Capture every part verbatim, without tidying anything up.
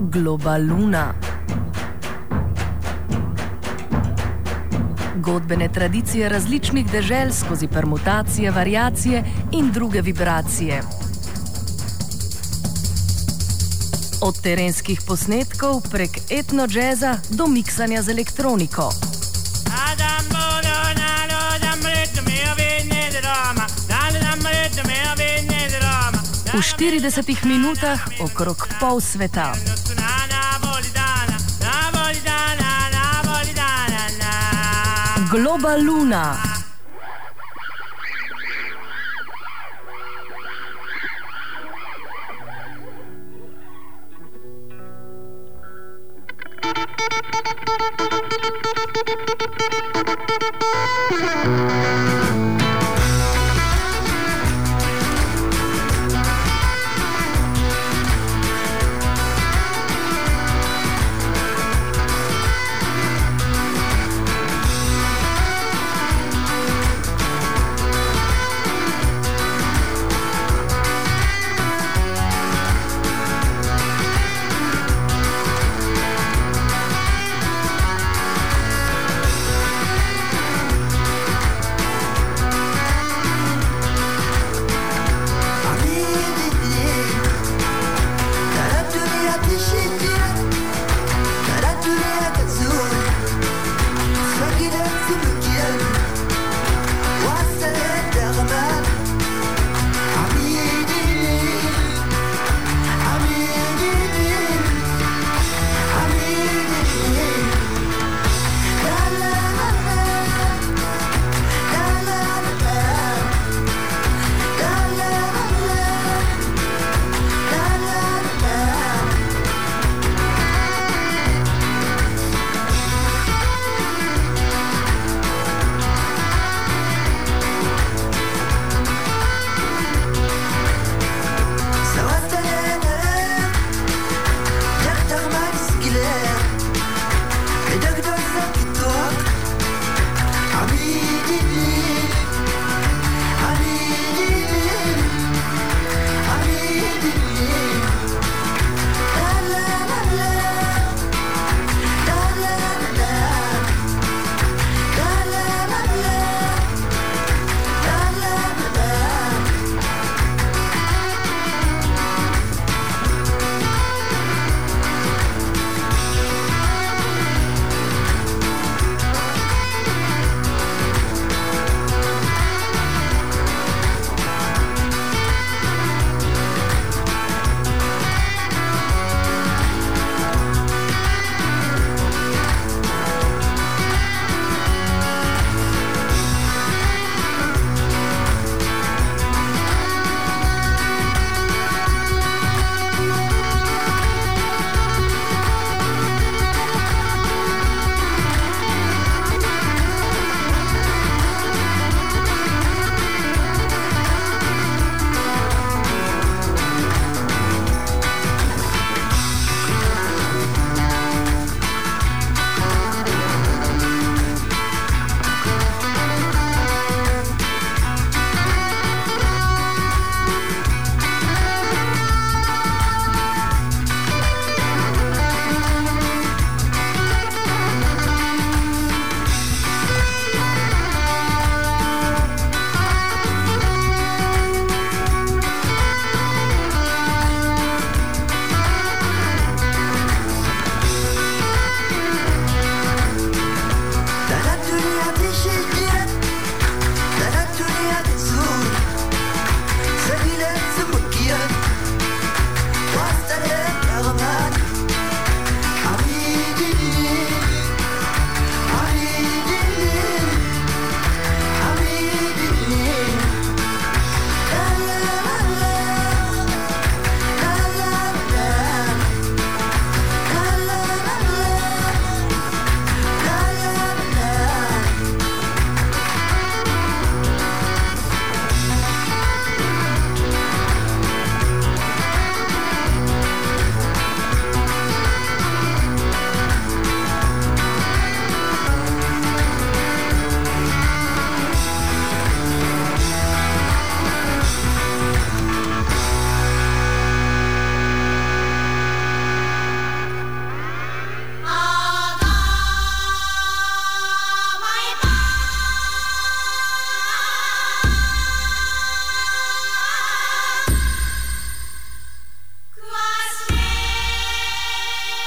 Globaluna. Godbene tradicije različnih dežel skozi permutacije, variacije in druge vibracije. Od terenskih posnetkov prek etno-džeza do miksanja z elektroniko. V štiridesetih minutah okrog pol sveta. Globaluna.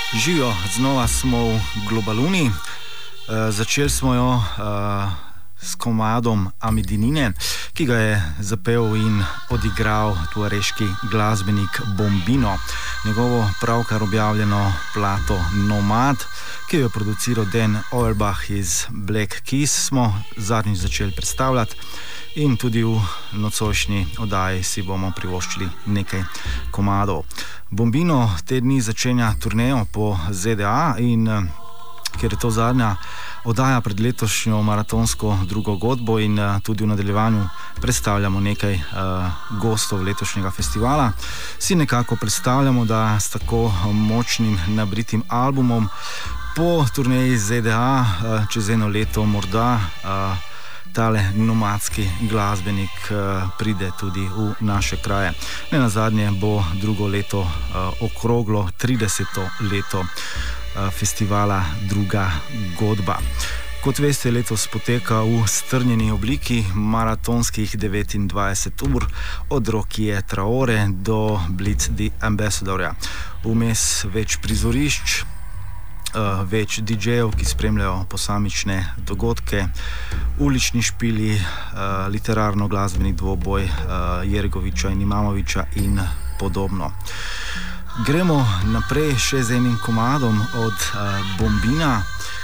Živijo, znova smo v Globaluni. E, začeli smo jo e, s komadom Amidinine, ki ga je zapel in odigral tuareški glasbenik Bombino. Njegovo pravkar objavljeno plato Nomad, ki jo je produciral Dan Auerbach iz Black Keys, smo zadnjič začeli predstavljati. In tudi v nocojšnji oddaji si bomo privoščili nekaj komadov. Bombino te dni začenja turnejo po Z D A in ker je to zadnja oddaja pred letošnjo maratonsko drugo godbo in tudi v nadaljevanju predstavljamo nekaj uh, gostov letošnjega festivala, si nekako predstavljamo, da s tako močnim nabritim albumom po turneji Z D A uh, čez eno leto morda uh, tale nomadski glasbenik uh, pride tudi v naše kraje. Ne nazadnje bo drugo leto uh, okroglo trideseto leto uh, festivala Druga godba. Kot veste, letos poteka v strnjeni obliki maratonskih devetindvajset ur od Rockije Traore do Blitz the Ambassadorja. Vmes več prizorišč, Uh, več D J-jev, ki spremljajo posamične dogodke, ulični špili, uh, literarno-glasbeni dvoboj uh, Jergoviča in Imamoviča in podobno. Gremo naprej še z enim komadom od uh, Bombina,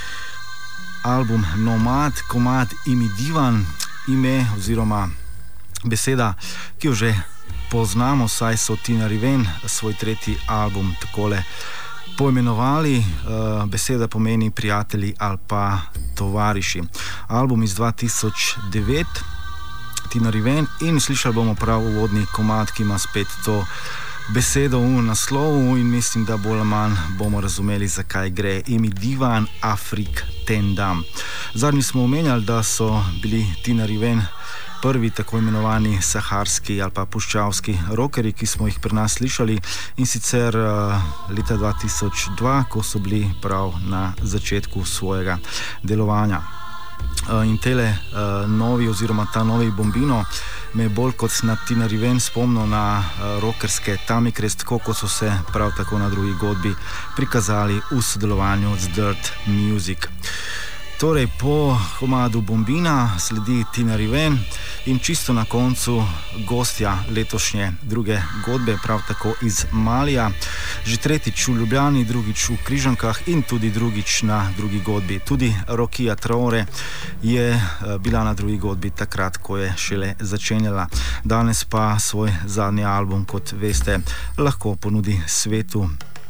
album Nomad, komad Imidivan, ime oziroma beseda, ki jo že poznamo, saj so Tina Riven svoj tretji album takole poimenovali. Uh, beseda pomeni prijatelji ali pa tovariši. Album iz dva tisoč devet, Tina Riven, in slišali bomo prav uvodni komad, ki ima spet to besedo v naslovu in mislim, da bolj ali manj bomo razumeli, zakaj gre. Imidivan Afrik Tendam. Zadnji smo omenjali, da so bili Tina Riven prvi tako imenovani saharski ali pa puščavski rockeri, ki smo jih pri nas slišali, in sicer uh, leta dva tisoč dva, ko so bili prav na začetku svojega delovanja. Uh, in tele uh, novi oziroma ta novi Bombino me je bolj kot na Tina Riven spomnil na uh, rockerske Tamikres, tako kot so se prav tako na drugi godbi prikazali v sodelovanju z Dirt Music. Torej, po komadu Bombina sledi Tina Riven in čisto na koncu gostja letošnje druge godbe, prav tako iz Malija. Že tretjič v Ljubljani, drugič v Križankah in tudi drugič na drugi godbi. Tudi Rockija Traore je bila na drugi godbi takrat, ko je šele začenjala. Danes pa svoj zadnji album, kot veste, lahko ponudi svetu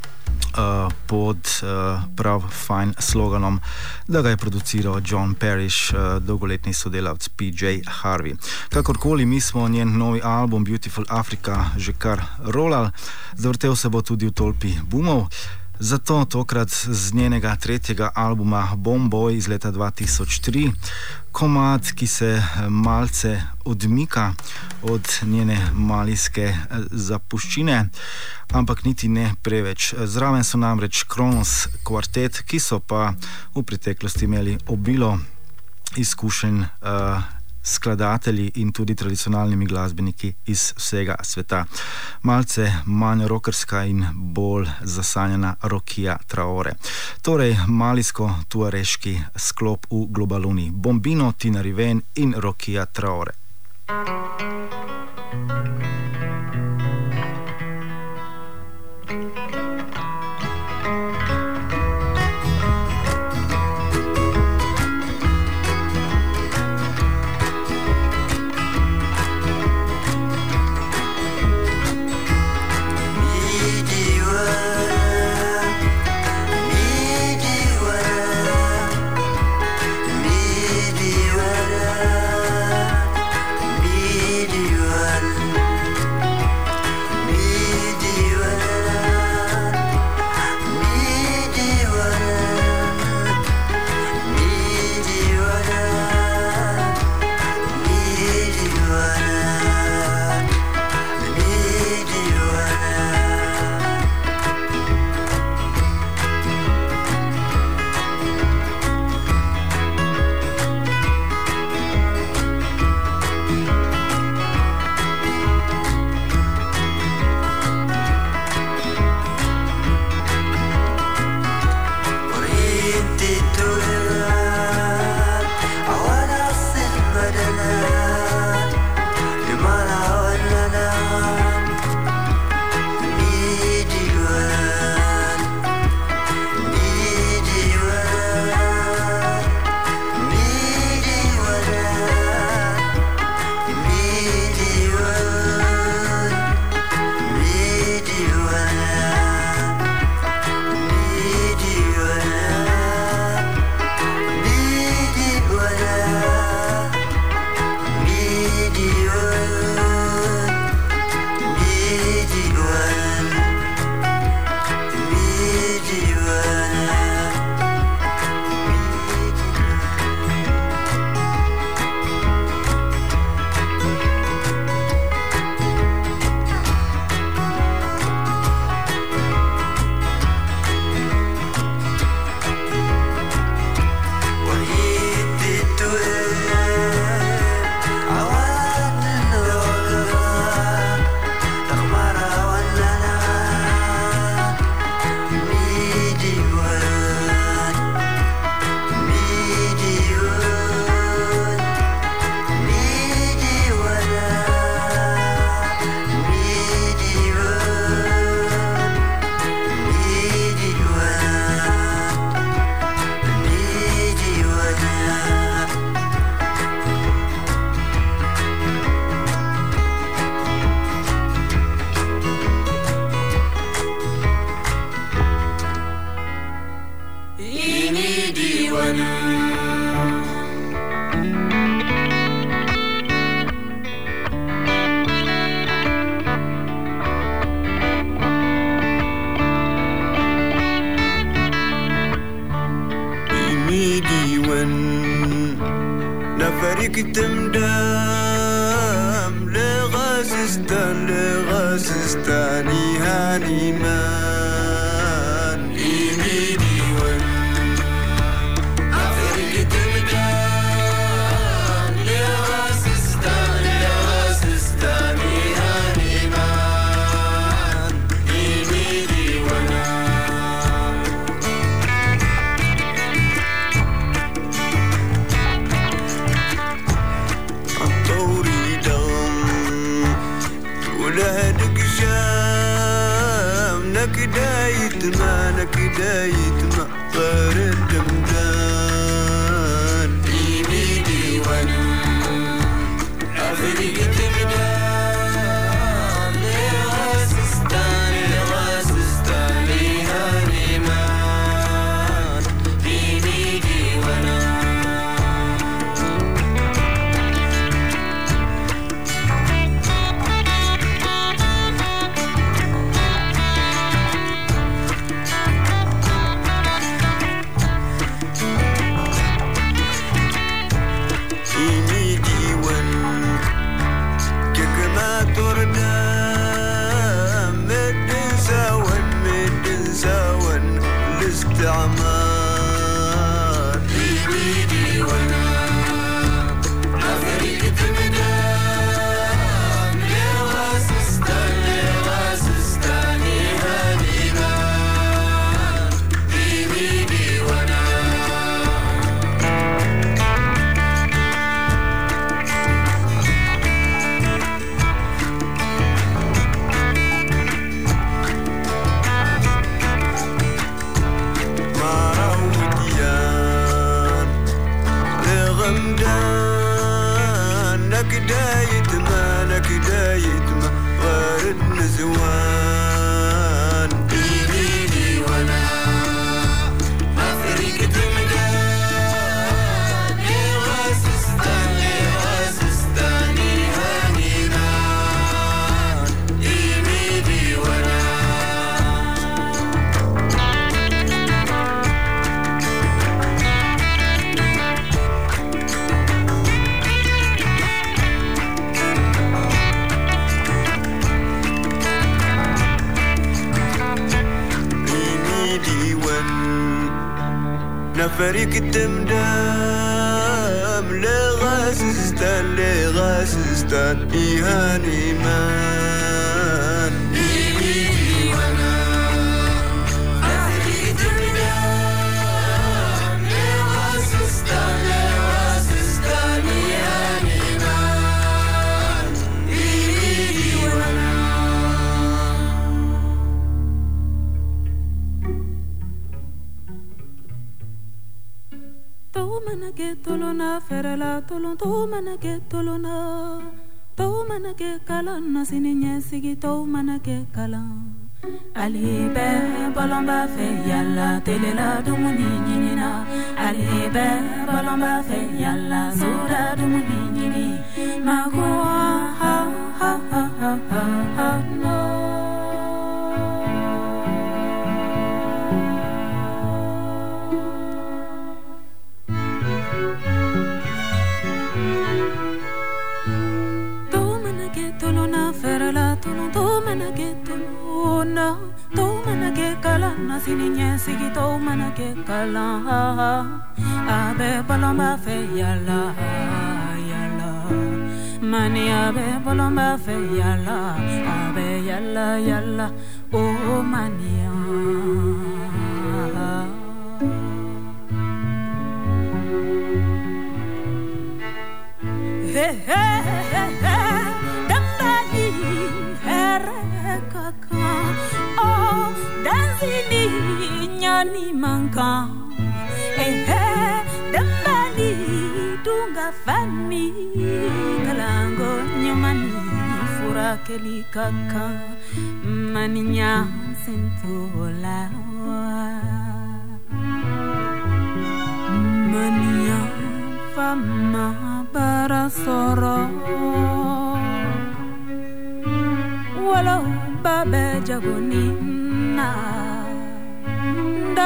Uh, pod uh, prav fajn sloganom, da ga je produciral John Parrish, uh, dolgoletni sodelavc P J Harvey. Kakorkoli, mi smo njen novi album Beautiful Africa že kar rolali, zavrtel se bo tudi v tolpi boomov. Zato tokrat z njenega tretjega albuma Bomboy iz leta dva tisoč tri, komad, ki se malce odmika od njene malijske zapuščine, ampak niti ne preveč. Zraven so namreč Kronos kvartet, ki so pa v preteklosti imeli obilo izkušenj uh, skladatelji in tudi tradicionalnimi glasbeniki iz vsega sveta. Malce manj rockerska in bolj zasanjena Rockija Traore. Torej, malijsko-tuareški sklop v Globaluni. Bombino, Tina Riven in Rockija Traore. Midiwan, فريق تمدام لغازستان لغازستان هاني مان إيمي ديوان فريق تمدام لغازستان لغازستان هاني مان إيمي ديوان ولهدك شام نكدايت ما نكدايت ما غير الدمدان إيمي ديوان أفريق تمدان لغازستان لغازستان هانيمان إيمي ديوان استعمار إيمي ديوانا أفريق تمدان لغازستان لغازستان هانيمان إيمي ديوانا نكدايت ما نكدايت ما غير النزوان إيمي ديوانا أفريق تمدان لغازستان لغازستان هانيمان إيمي ديوانا فريق التمدام لغازستان لغازستان إيهاني مان إيمي ديوانا فريق التمدام لغازستان لغازستان إيهاني مان إيمي ديوانا Tomana ke tolona ferela tolon tomana ke tolona tomana ke kalana sininye sigi tomana ke kala alibe balamba fe yalla telela dumuni nyina alibe balamba fe yalla sura dumuni nyini magwa ha ha ha ha ha no ferela tolon tomana ke tolona tomana ke kala nasininye sigi tomana ke kala abe balamba fe yalla yalla mani abe balamba fe yalla abe yalla yalla oh mania hey hey hey hey kaka oh danzini nyani manka eh eh dambani dunga fami kalango nyamani furakeli kaka maninya sentola mania fama barasoro walo babe jagonina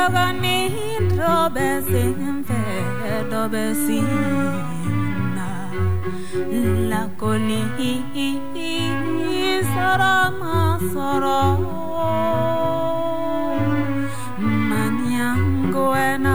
dagani dobe sinfe dobe sina la coli sarama soro maniangoena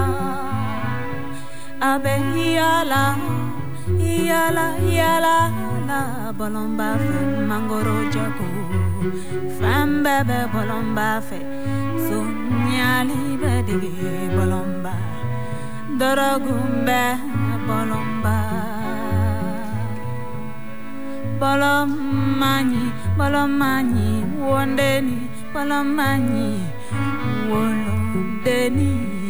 abe yala yala yala la bolomba fe mangoro jago famba be bolomba fe sunyali be de bolomba dorogumbe bolomba bolomani bolomani wondeni bolomani wolondeni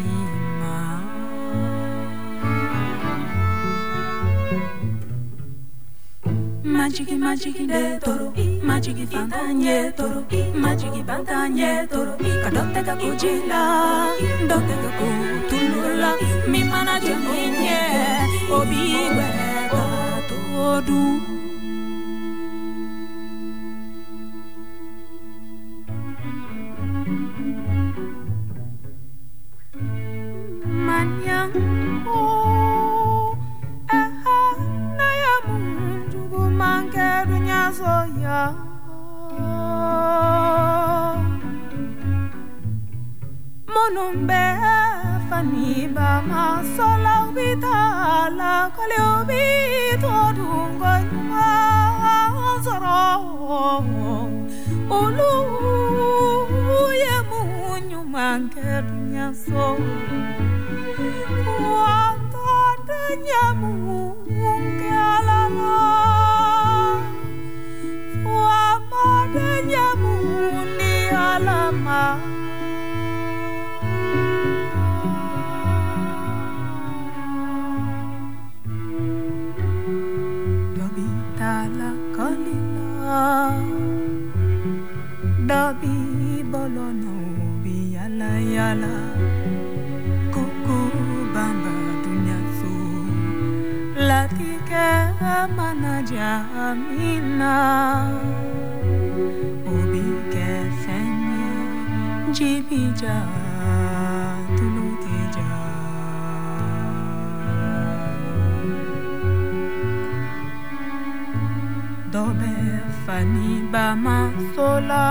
Majigi majigi de toro, majigi fantanye toro, majigi bantanye toro, kadote ka kujila, dote ka kutulula, mi mana jaminye, obi gweka todu. Manyang oh, eh eh, na ya munju mankerunya soya monumbe fani ba ma sola vitala kaliobi todungo ma zoro olu ye munyu mankerunya so wanta danyamu ngalala Nyamundi alama Dobi tala kalila Dobi bolono bi yala yala Kuku bamba dunya su Latike manaja amina Jibija tulutija Dobe fani bama sola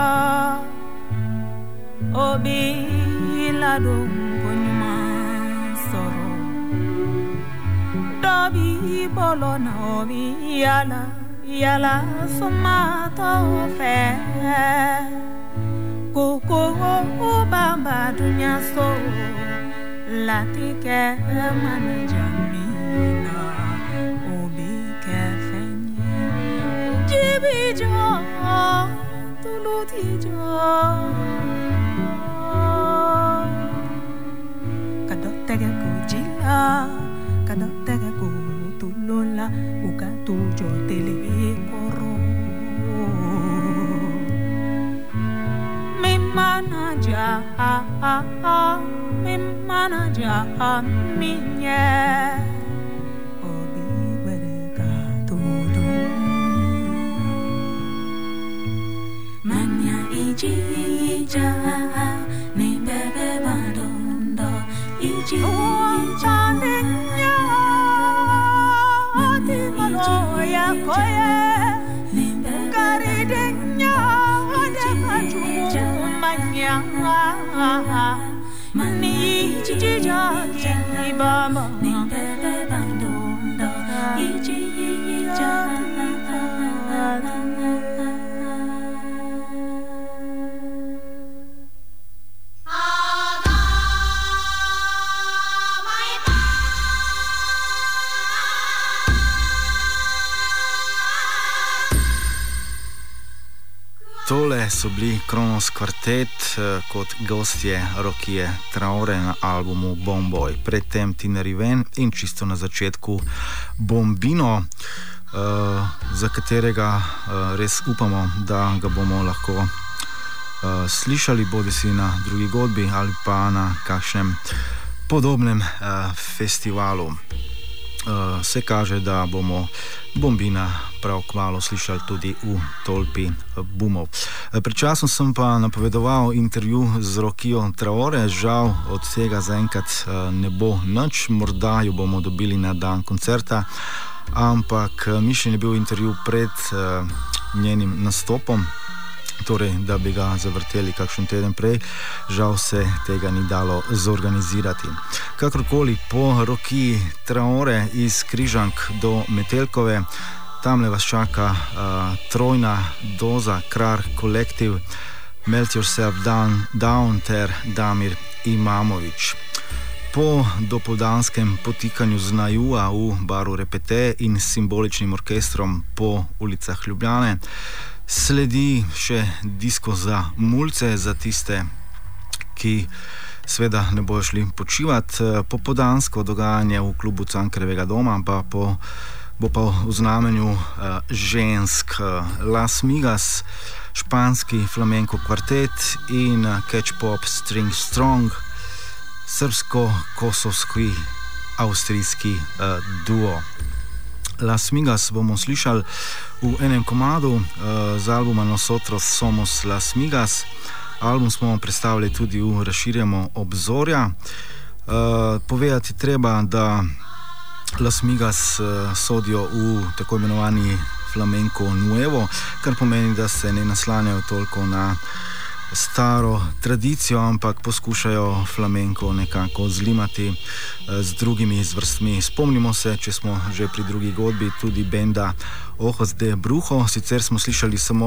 Obi la dongo nyuma soro Dobi bolona obi yala yala sumata ofe Koko bamba dunya so latike manajamina obi kefenye jibijo tulutijo kadotege kujila kadotege kutulola ukatujo tele koro manaja mi manaja minye obi bereka tudu manya ijija ni bebe bandondo ijija nenya ati maloya koye garidenya ade manya mani jija baba ni bebe bandondo ijija Tole so bili Kronos Kvartet kot gostje Rokije Traore na albumu Bomboy. Predtem Tina Riven in čisto na začetku Bombino, uh, za katerega uh, res upamo, da ga bomo lahko uh, slišali bodisi na drugi godbi ali pa na kakšnem podobnem uh, festivalu. Uh, se kaže, da bomo Bombina prav kmalu slišali tudi v tolpi bumov. Pred časom sem pa napovedoval intervju z Rokijo Traore, žal od tega zaenkrat ne bo nič, morda jo bomo dobili na dan koncerta ampak mišljen je bil intervju pred uh, njenim nastopom, torej da bi ga zavrteli kakšen teden prej, žal se tega ni dalo zorganizirati. Kakorkoli, po Roki Traore iz Križank do Metelkove, tamle vas čaka uh, trojna doza Krar Kolektiv, Melt Yourself Down, down ter Damir Imamović. Po dopoldanskem potikanju z Najuja v baru Repete in simboličnim orkestrom po ulicah Ljubljane sledi še disko za mulce, za tiste, ki seveda ne bojo šli počivati. Popoldansko dogajanje v klubu Cankarjevega doma pa po, bo pa v znamenju uh, žensk uh, Las Migas, španski flamenko kvartet in uh, Catch Pop String Strong, srbsko-kosovski avstrijski uh, duo. Las Migas bomo slišali v enem komadu uh, z albuma Nosotros Somos Las Migas. Album smo predstavili tudi v Razširjamo obzorja. Uh, povedati treba, da Las Migas uh, sodijo v tako imenovani flamenco nuevo, kar pomeni, da se ne naslanjajo toliko na staro tradicijo, ampak poskušajo flamenko nekako zlimati z drugimi zvrstmi. Spomnimo se, če smo že pri drugi godbi, tudi benda Ojos de Brujo. Sicer smo slišali samo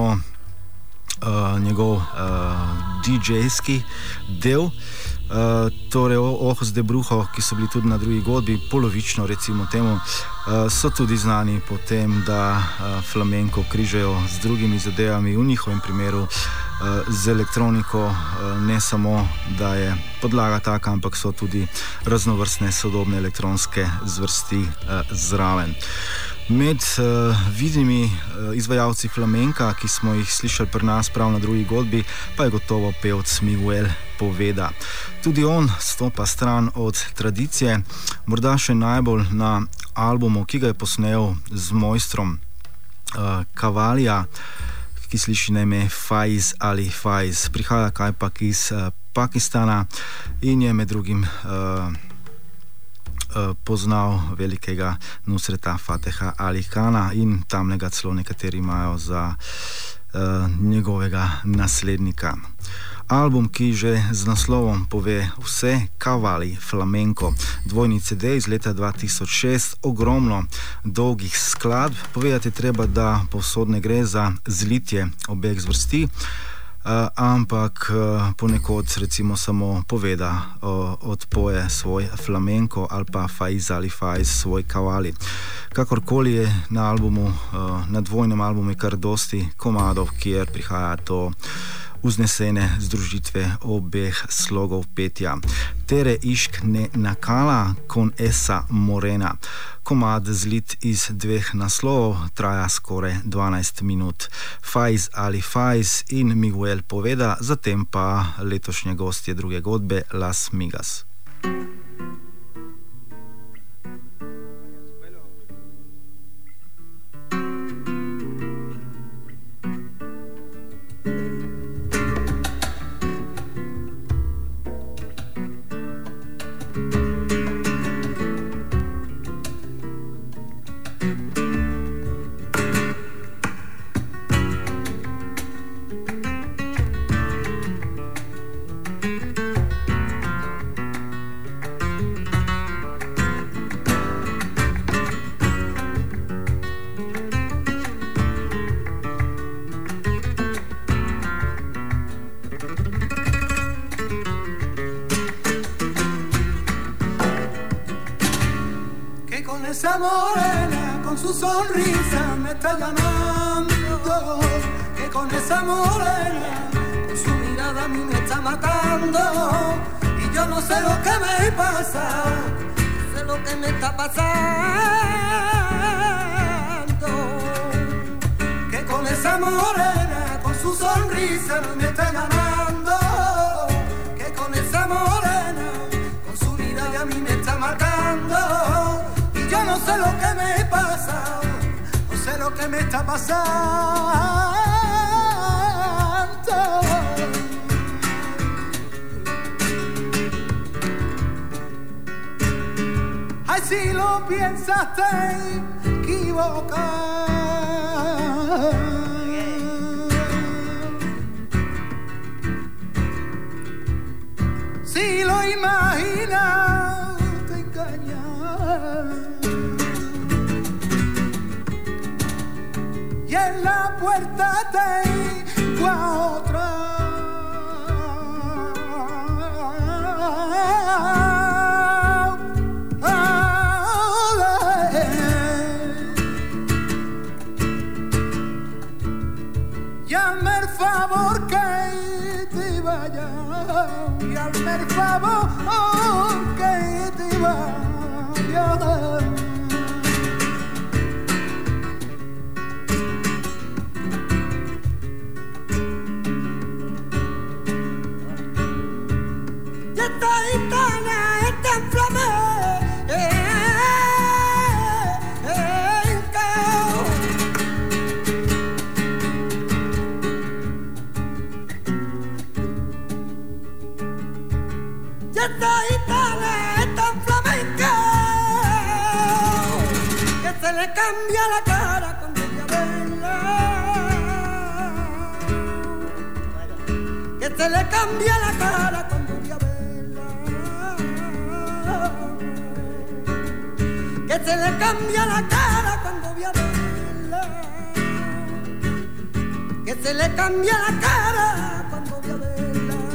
uh, njegov uh, didžejski del, uh, torej Ojos de Brujo, ki so bili tudi na drugi godbi, polovično recimo temu, uh, so tudi znani po tem, da uh, flamenko križajo z drugimi zadevami, v njihovem primeru z elektroniko, ne samo, da je podlaga taka, ampak so tudi raznovrstne sodobne elektronske zvrsti zraven. Med uh, vidnimi uh, izvajalci flamenka, ki smo jih slišali pri nas prav na drugi godbi, pa je gotovo pevc Miguel Poveda. Tudi on stopa stran od tradicije, morda še najbolj na albumu, ki ga je posnel z mojstrom uh, Kavalija, ki sliši na ime Faiz Ali Faiz. Prihaja kajpak iz uh, Pakistana in je med drugim uh, uh, poznal velikega Nusreta Fateha Ali Khana in tamnega celo nekateri imajo za uh, njegovega naslednika. Album, ki že z naslovom pove vse, Kavali Flamenko, dvojni C D iz leta dva tisoč šest, ogromno dolgih skladb. Povedati treba, da povsod ne gre za zlitje obeh zvrsti, uh, ampak uh, ponekod recimo samo Poveda uh, odpoje svoj flamenko ali pa Faiz Ali Faiz svoj Kavali. Kakorkoli je na albumu, uh, na dvojnem albumu je kar dosti komadov, kjer prihaja to vznesene združitve obeh slogov petja. Tere išk ne nakala con esa morena. Komad zlit iz dveh naslovov, traja skoraj dvanajst minut. Faiz Ali Faiz in Miguel Poveda, zatem pa letošnje gostje druge godbe Las Migas. Esa morena con su sonrisa me está llamando, que con esa morena con su mirada a mí me está matando, y yo no sé lo que me pasa, no sé lo que me está pasando, que con esa morena con su sonrisa me está llamando, que con esa morena con su mirada a mí me está matando. Yo no sé lo que me pasa, no sé lo que me está pasando. Ay, si lo piensaste, equivocar. Si lo imaginas, te engañas. Y en la puerta tengo a otra. Llame el favor que te vaya. Llame el favor que te vaya. Esta gitana está en flamé, eh, eh, eh, y esta gitana está en flamenca, que se le cambia la cara cuando voy a verla, que se le cambia la cara cuando voy a verla. Que se le cambia la cara cuando voy a verla. Que se le cambia la cara cuando voy a verla.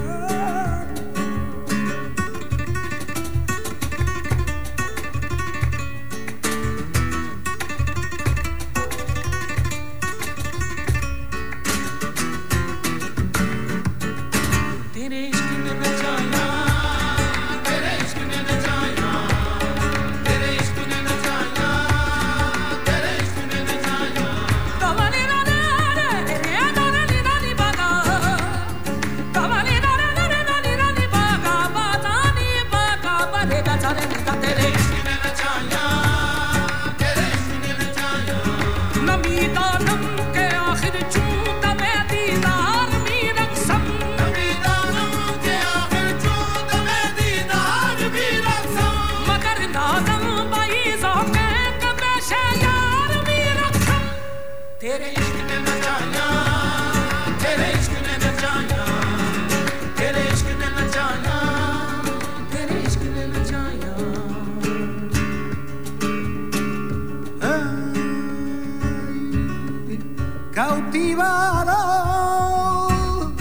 Cautivaron,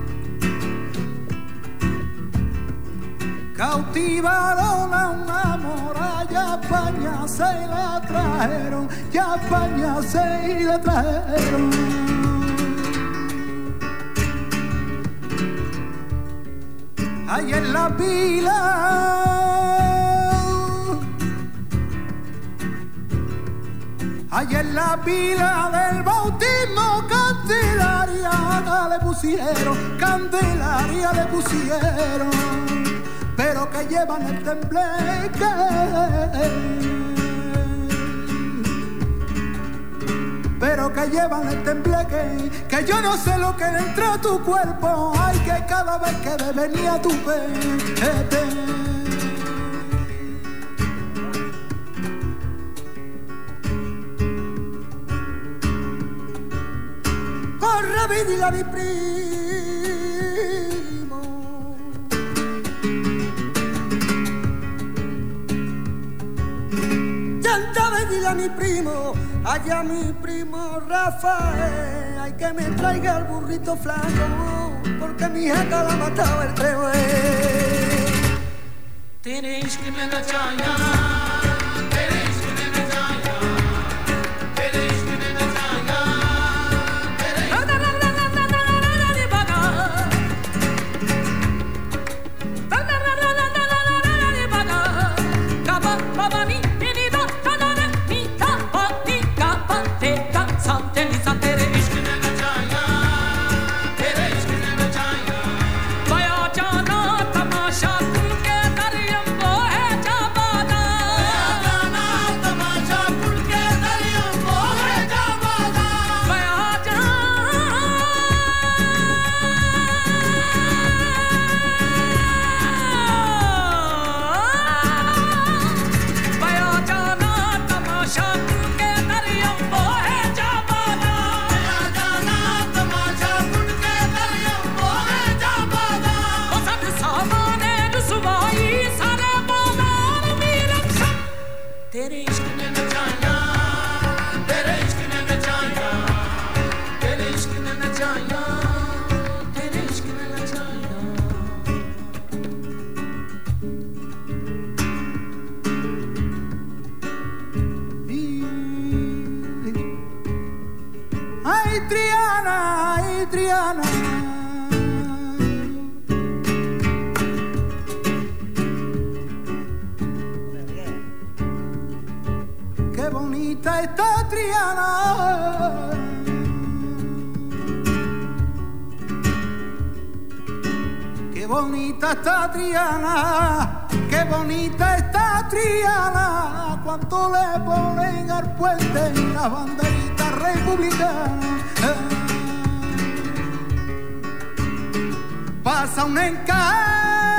cautivaron a una mora, y a España se la trajeron, y a España se la trajeron. Ahí en la pila, ahí en la pila del bautismo, Candelaria le pusieron, Candelaria le pusieron, pero que llevan el tembleque, pero que llevan el tembleque, que yo no sé lo que entró a tu cuerpo, ay, que cada vez que venía tu vete. Corre, dile a mi primo, llanta, dile a mi primo, allá mi primo Rafael, hay que me traiga el burrito flaco, porque mi jaca la ha matado el trébol. Tenéis que me la chaya. Vaya jana tamasha kun ke daryam bo hai jabada Triana. Qué bonita está Triana. Qué bonita está Triana. Qué bonita está Triana. Cuánto le ponen al puente la banderita republicana. Pasa un encargo.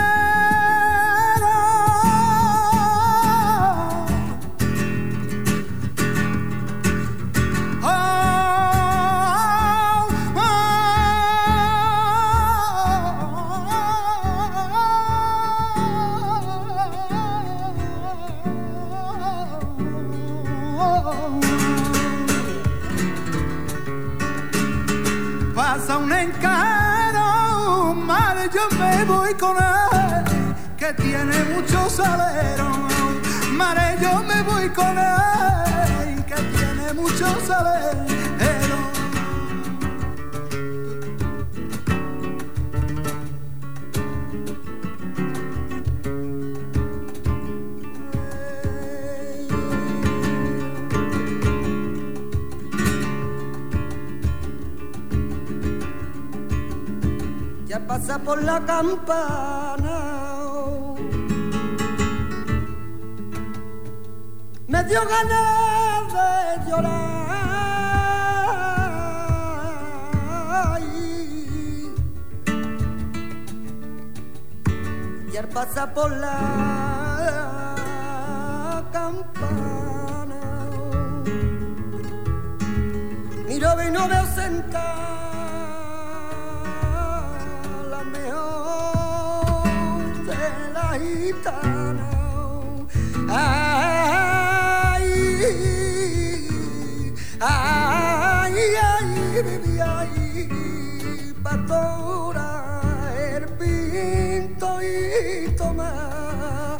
Pasa un encaro, madre, yo me voy con él, que tiene mucho salero. Madre, yo me voy con él, que tiene mucho salero. Ya pasa por la campana, me dio ganas de llorar. Y al pasar por la campana, miro y no veo sentar gitana. Ay, ay, ay, baby, ay, pastora, el pinto y tomar.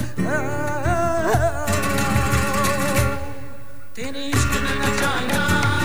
Tienes que me la chaya.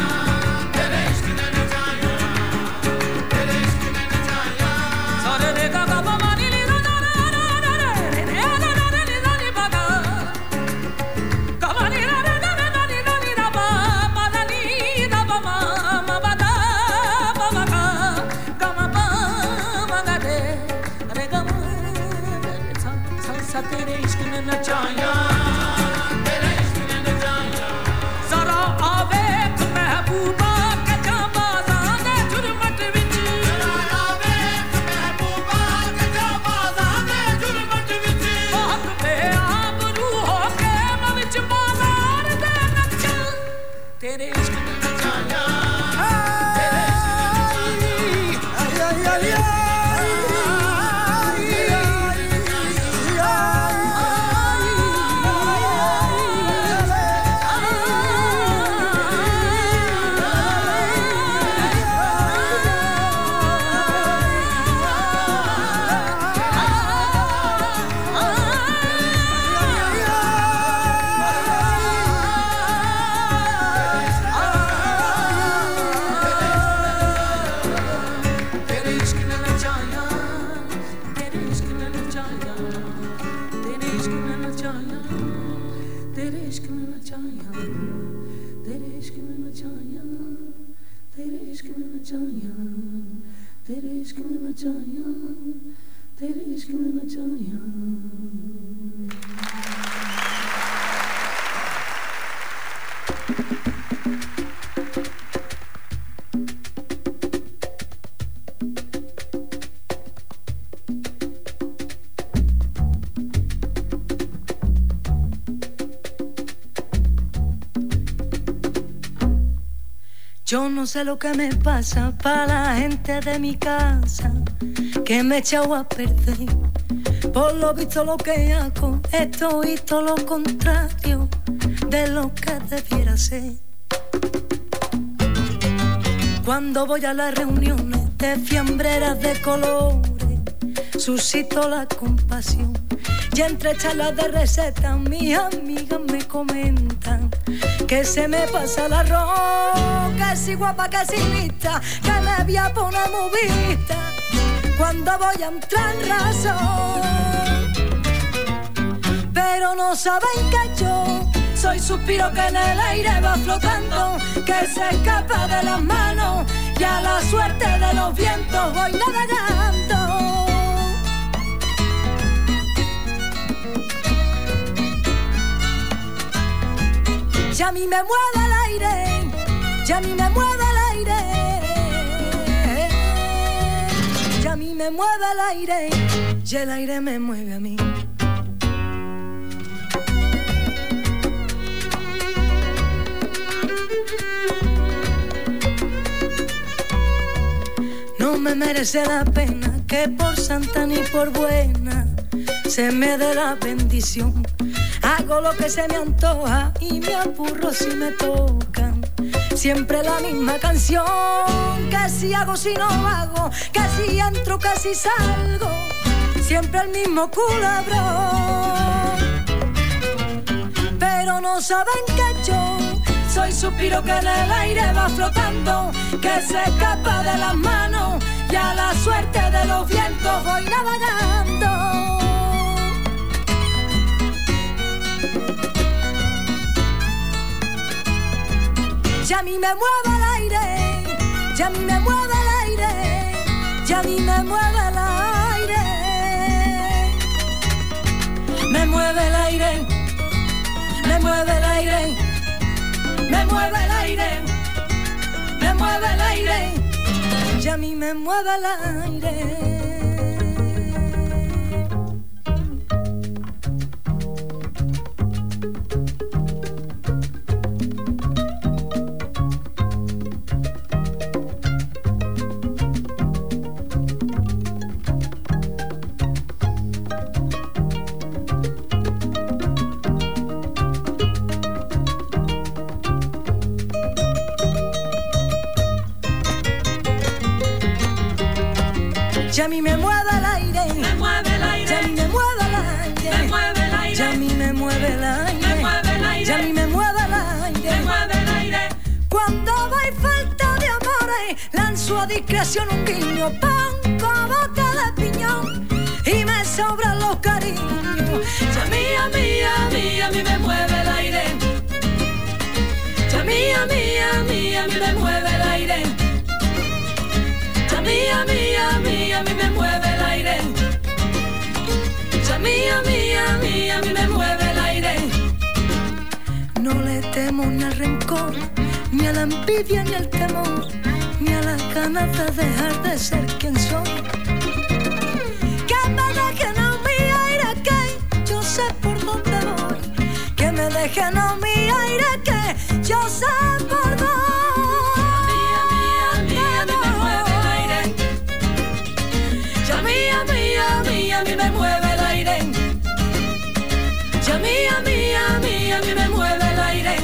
Yo no sé lo que me pasa para la gente de mi casa, que me he echado a perder. Por lo visto lo que hago es todo y todo lo contrario de lo que debiera ser. Cuando voy a las reuniones de fiambreras de colores, suscitó la compasión. Y entre charlas de recetas mis amigas me comentan que se me pasa el arroz, que si guapa, que si lista, que me voy a poner movista cuando voy a entrar en razón. Pero no saben que yo soy suspiro que en el aire va flotando, que se escapa de las manos y a la suerte de los vientos voy navegando. Ya a mí me mueve el aire, ya a mí me mueve el aire, ya a mí me mueve el aire, y el aire me mueve a mí. No me merece la pena que por santa ni por buena se me dé la bendición. Hago lo que se me antoja y me apurro si me tocan. Siempre la misma canción, que si hago, si no hago, que si entro, que si salgo. Siempre el mismo culebrón. Pero no saben que yo soy suspiro que en el aire va flotando, que se escapa de las manos y a la suerte de los vientos voy navegando. Ya a mí me mueve el aire, ya a mí me mueve el aire, ya a mí me mueve el aire. Me mueve el aire, me mueve el aire, me mueve el aire, me mueve el aire, ya a mí me mueve el aire. Ya a mí me mueve el aire, me mueve el aire, ya a mí me mueve el aire, me mueve el aire, ya a mí me mueve el aire, me mueve el aire, ya a mí me mueve el aire, me mueve el aire. Cuando voy falta de amores, lanzo a discreción un guiño, pongo boca de piñón y me sobran los cariños. Ya a mí, a mí, a mí, a mí me mueve el aire. Ya a mí, a mí, a mí, a mí me mueve el aire. A mí, a mí, a mí, a mí me mueve el aire. A mí, a mí, a mí, a mí me mueve el aire. No le temo ni al rencor, ni a la envidia, ni al temor, ni a las ganas de dejar de ser quien soy. Que me dejen a mi aire, que yo sé por dónde voy. Que me dejen a mi aire, que yo sé por dónde voy. A mí me mueve el aire. Y a mí, a mí, a mí, a mí me mueve el aire.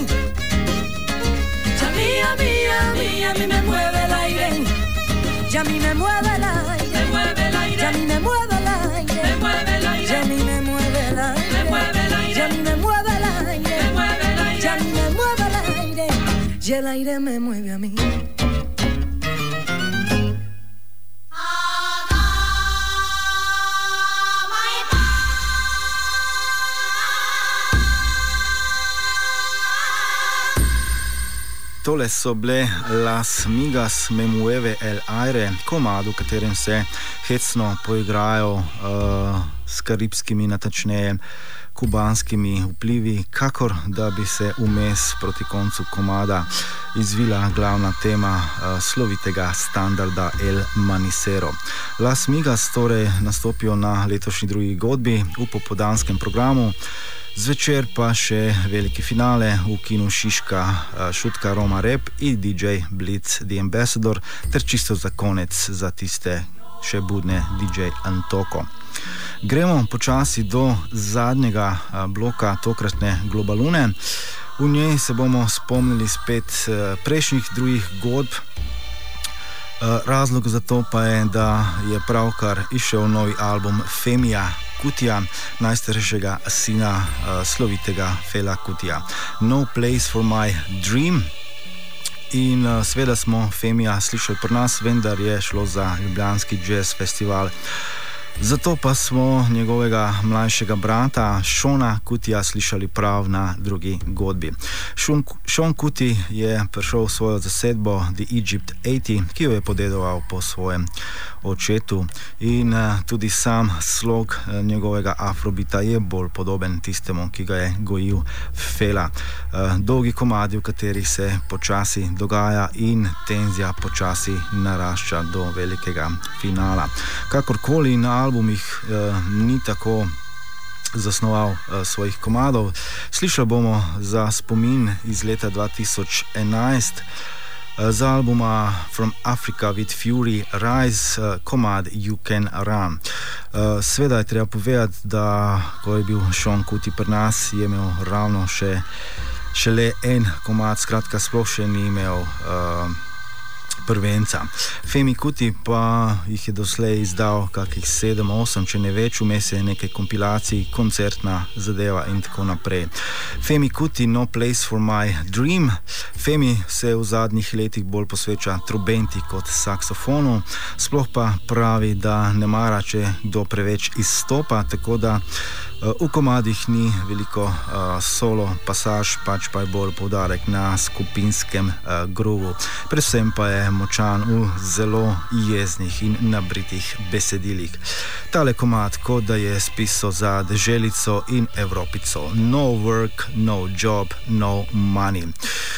Y a mí, a mí, a mí, a mí me mueve el aire. Y a mí me mueve el aire. Me mueve el aire. Y a mí me mueve el aire. Me mueve el aire. Y a mí me mueve el aire. Me mueve el aire. Y a mí me mueve el aire. Me mueve el aire. Y a mí me mueve el aire. Y el aire me mueve a mí. Tole so bile Las migas me mueve el aire, komad, v katerem se hecno poigrajo uh, s karibskimi, natačneje kubanskimi vplivi, kakor da bi se vmes proti koncu komada izvila glavna tema uh, slovitega standarda El Manicero. Las migas torej nastopijo na letošnji drugi godbi v popoldanskem programu. Zvečer pa še veliki finale v kinu Šiška, Šutka Roma Rap in D J Blitz The Ambassador ter čisto za konec za tiste še budne D J Antoko. Gremo počasi do zadnjega bloka tokratne Globalune. V njej se bomo spomnili spet prejšnjih drugih godb. Razlog za to pa je, da je pravkar izšel novi album Femija Kutija, najstarejšega sina uh, slovitega Fela Kutija. No Place for My Dream. In uh, seveda smo Femija slišali pri nas, vendar je šlo za ljubljanski jazz festival. Zato pa smo njegovega mlajšega brata Šona Kutija slišali prav na drugi godbi. Sean, Sean Kuti je prišel v svojo zasedbo The Egypt osemdeset, ki jo je podedoval po svojem očetu, in uh, tudi sam slog uh, njegovega afrobita je bolj podoben tistemu, ki ga je gojil Fela. Uh, dolgi komadi, v katerih se počasi dogaja in tenzija počasi narašča do velikega finala. Kakorkoli, na albumih uh, ni tako zasnoval uh, svojih komadov. Slišali bomo za spomin iz leta dva tisoč enajst z albuma From Africa with Fury Rise, uh, komad You Can Run. Uh, Sveda je treba povedati, da ko je bil Sean Kuti pri nas, je imel ravno še šele en komad, skratka sploh še ni imel uh, prvenca. Femi Kuti pa jih je doslej izdal kakih sedem, osem, če ne več, vmes je nekaj kompilacij, koncertna zadeva in tako naprej. Femi Kuti, No Place for My Dream. Femi se v zadnjih letih bolj posveča trobenti kot saksofonu, sploh pa pravi, da ne mara, če kdo preveč izstopa, tako da v komadih ni veliko uh, solo pasaž, pač pa je bolj poudarek na skupinskem uh, groovu. Predvsem pa je močan v zelo jeznih in nabritih besedilih. Tale komad, kot da je spisal za deželico in Evropico. No work, no job, no money.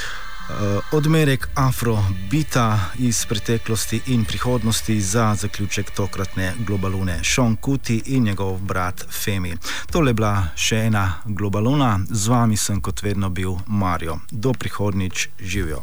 Uh, odmerek afrobita iz preteklosti in prihodnosti za zaključek tokratne Globalune. Sean Kuti in njegov brat Femi. Tole je bila še ena Globaluna, z vami sem kot vedno bil Mario. Do prihodnjič, živijo.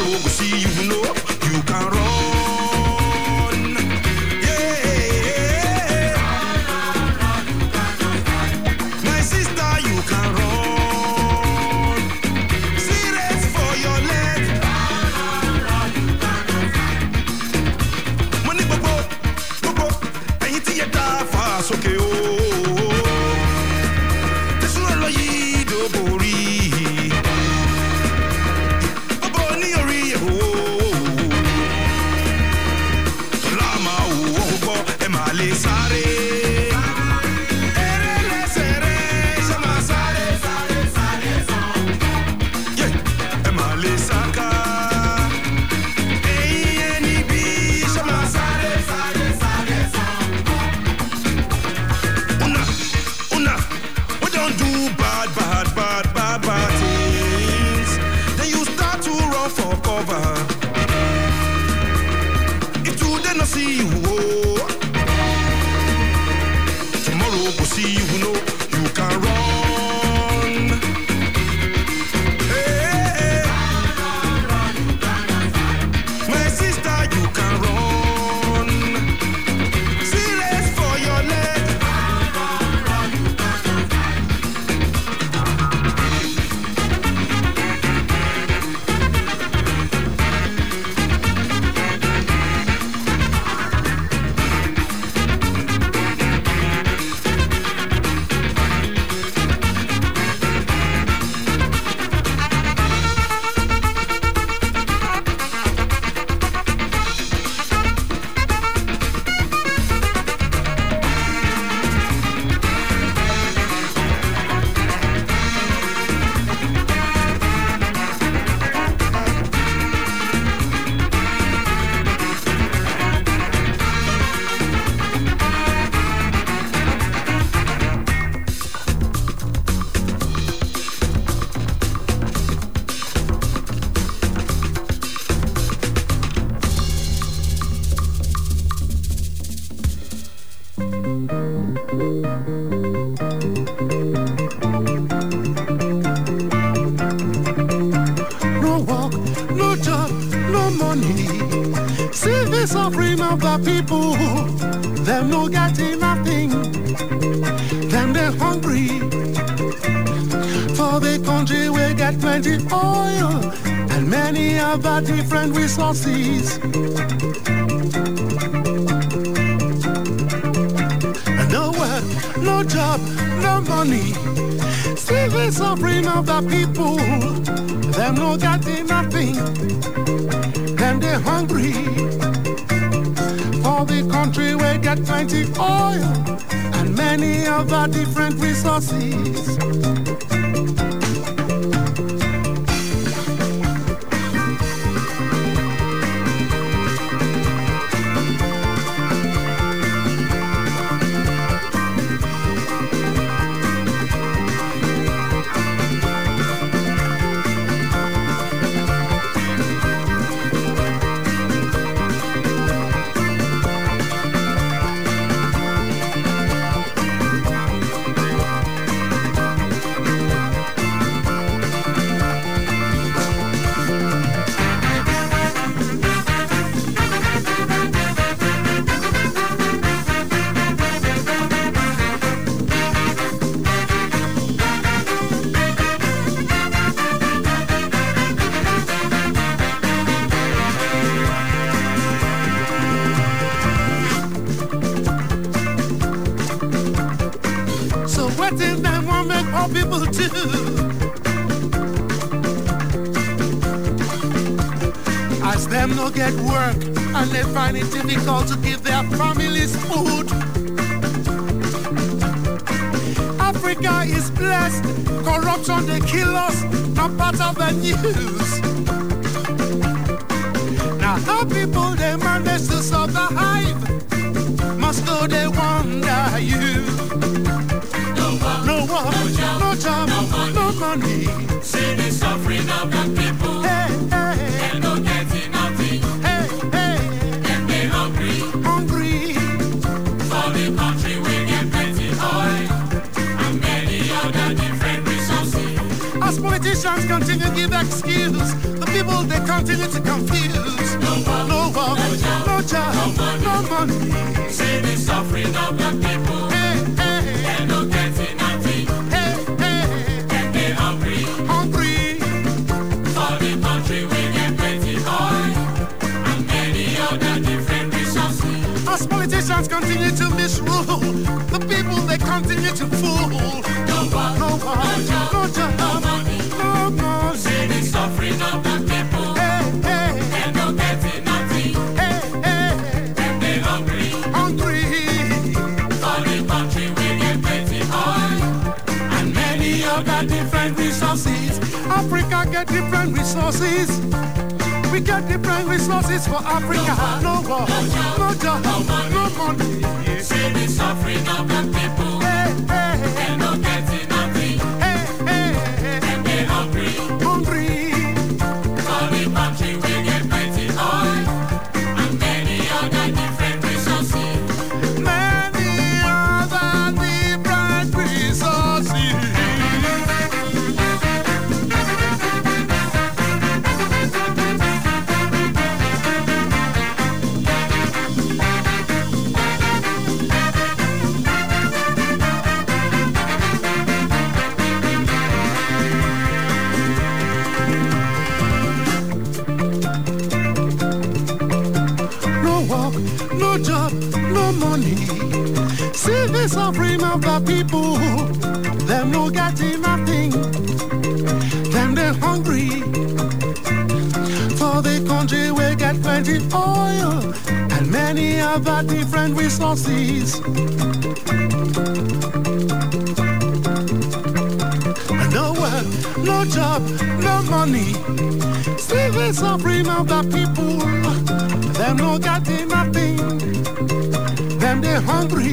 go see you know you can run. Yeah, my sister, you can run. Serious for your leg. Money bobo, bobo, and you see that fast, okay, oh. This one lo yi do bori. See you, oh. Tomorrow we'll see you, know you can run. Hey, my sister, you can run. Serious for your leg. Suffering of the people, them no getting nothing, them they hungry. For the country we get plenty oil and many other different resources. No work, no job, no money. Still the suffering of the people, them no getting nothing, them they hungry. For the country we get plenty oil and many other different resources. People do. As them no get work and they find it difficult to give their families food. Africa is blessed, corruption they kill us, not part of the news. Now how people they manage to survive, must go they wonder you. No work, no job, no, job, no, money. no money. See the suffering of the people. Hey, hey, they're not getting nothing. Hey, hey, and they're hungry, hungry. For the country we get plenty oil and many other different resources. As politicians continue to give excuse. The people, they continue to confuse. No work, no, work, no job, no, job, no money. No money. See the suffering of the people. Hey, hey, they're not getting nothing. Hey, hey, and they're hungry. Hungry. For the country, we get plenty oil and many other different resources. As politicians continue to misrule, the people, they continue to fool. No work, no, work, no job, no, job, no money. No money. See the suffering of the people. Hey, hey, they're not getting nothing. Hey, hey, and they're hungry. Hungry. For the country, we get plenty oil and many other different resources. Africa get different resources. We get different resources for Africa. No war, no job, no, job, no money. No money. See the suffering of the people. Hey, hey, they're not getting nothing. Hey, hey, and they're hungry. Hungry. For the country, we get plenty oil and many other different resources. Many other different resources. No job, no money. See the suffering of the people. Them no getting nothing. Them they hungry. For the country we get plenty oil and many other different resources. No work, no job, no money. See the suffering of the people. Them no getting nothing. Them they hungry.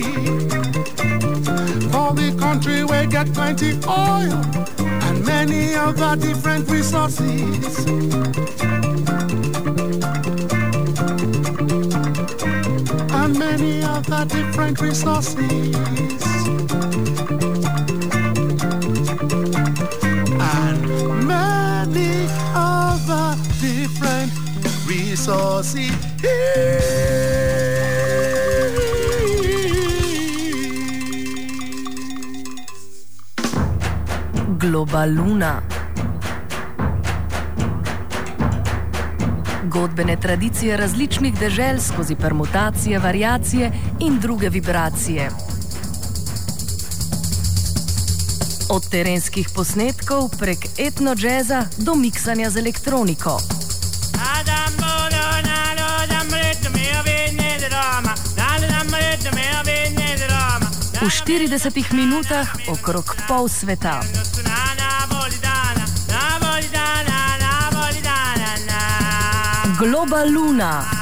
For the country we get plenty oil and many other different resources. And many other different resources. And many other different resources. Globaluna. Godbene tradicije različnih dežel skozi permutacije, variacije in druge vibracije. Od terenskih posnetkov prek etno džeza do miksanja z elektroniko. V štiridesetih minutah okrog pol sveta. Globaluna.